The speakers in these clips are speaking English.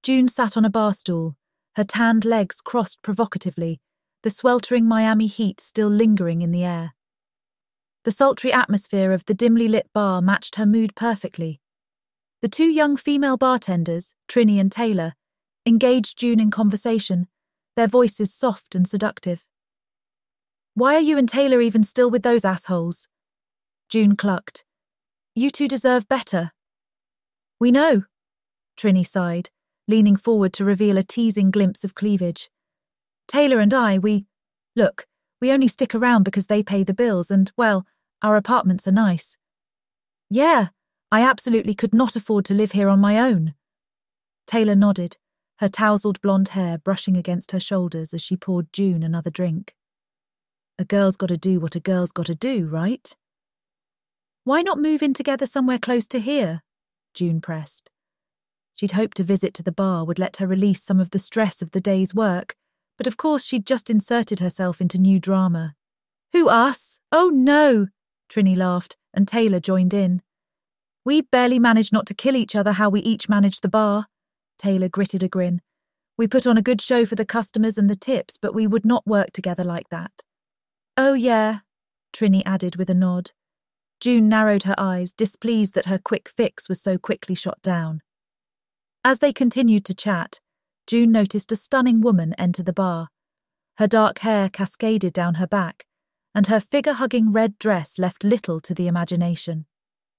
June sat on a bar stool, her tanned legs crossed provocatively, the sweltering Miami heat still lingering in the air. The sultry atmosphere of the dimly lit bar matched her mood perfectly. The two young female bartenders, Trinny and Taylor, engaged June in conversation, their voices soft and seductive. "Why are you and Taylor even still with those assholes?" June clucked. "You two deserve better." "We know," Trinny sighed, leaning forward to reveal a teasing glimpse of cleavage. "Taylor and I, we only stick around because they pay the bills and, well, our apartments are nice." "Yeah, I absolutely could not afford to live here on my own." Taylor nodded, her tousled blonde hair brushing against her shoulders as she poured June another drink. "A girl's gotta do what a girl's gotta do, right?" "Why not move in together somewhere close to here?" June pressed. She'd hoped a visit to the bar would let her release some of the stress of the day's work, but of course she'd just inserted herself into new drama. "Who, us? Oh no!" Trinny laughed, and Taylor joined in. "We barely managed not to kill each other how we each managed the bar." Taylor gritted a grin. "We put on a good show for the customers and the tips, but we would not work together like that." "Oh yeah," Trinny added with a nod. June narrowed her eyes, displeased that her quick fix was so quickly shot down. As they continued to chat, June noticed a stunning woman enter the bar. Her dark hair cascaded down her back, and her figure-hugging red dress left little to the imagination.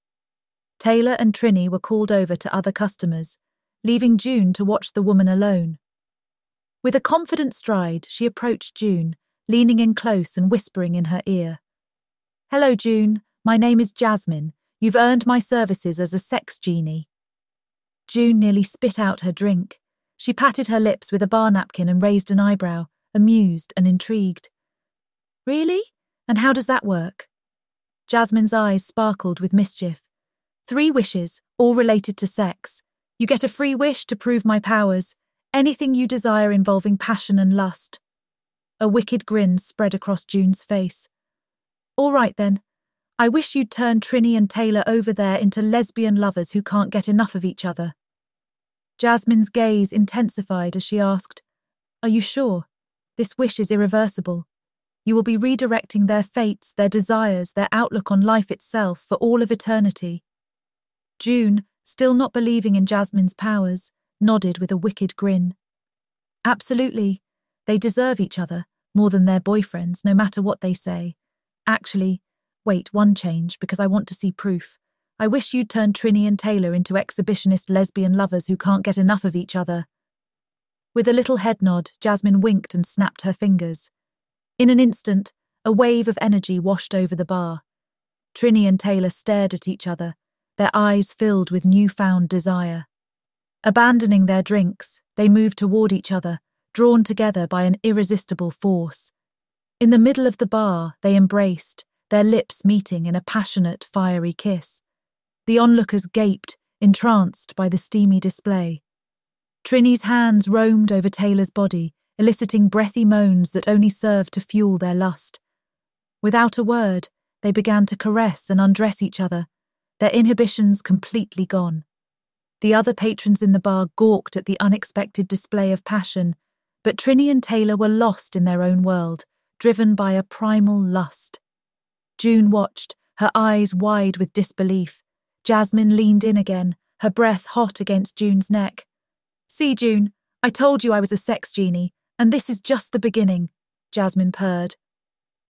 Taylor and Trinny were called over to other customers, leaving June to watch the woman alone. With a confident stride, she approached June, leaning in close and whispering in her ear. "Hello, June. My name is Jasmine. You've earned my services as a sex genie." June nearly spit out her drink. She patted her lips with a bar napkin and raised an eyebrow, amused and intrigued. "Really? And how does that work?" Jasmine's eyes sparkled with mischief. 3 wishes, all related to sex. You get a free wish to prove my powers. Anything you desire involving passion and lust. A wicked grin spread across June's face. "All right then. I wish you'd turn Trinny and Taylor over there into lesbian lovers who can't get enough of each other." Jasmine's gaze intensified as she asked, "Are you sure? This wish is irreversible. You will be redirecting their fates, their desires, their outlook on life itself for all of eternity." June, still not believing in Jasmine's powers, nodded with a wicked grin. "Absolutely. They deserve each other, more than their boyfriends, no matter what they say. Actually, wait, one change, because I want to see proof. I wish you'd turn Trinny and Taylor into exhibitionist lesbian lovers who can't get enough of each other." With a little head nod, Jasmine winked and snapped her fingers. In an instant, a wave of energy washed over the bar. Trinny and Taylor stared at each other, their eyes filled with newfound desire. Abandoning their drinks, they moved toward each other, drawn together by an irresistible force. In the middle of the bar, they embraced, their lips meeting in a passionate, fiery kiss. The onlookers gaped, entranced by the steamy display. Trinny's hands roamed over Taylor's body, eliciting breathy moans that only served to fuel their lust. Without a word, they began to caress and undress each other, their inhibitions completely gone. The other patrons in the bar gawked at the unexpected display of passion, but Trinny and Taylor were lost in their own world, driven by a primal lust. June watched, her eyes wide with disbelief. Jasmine leaned in again, her breath hot against June's neck. "See, June, I told you I was a sex genie, and this is just the beginning," Jasmine purred,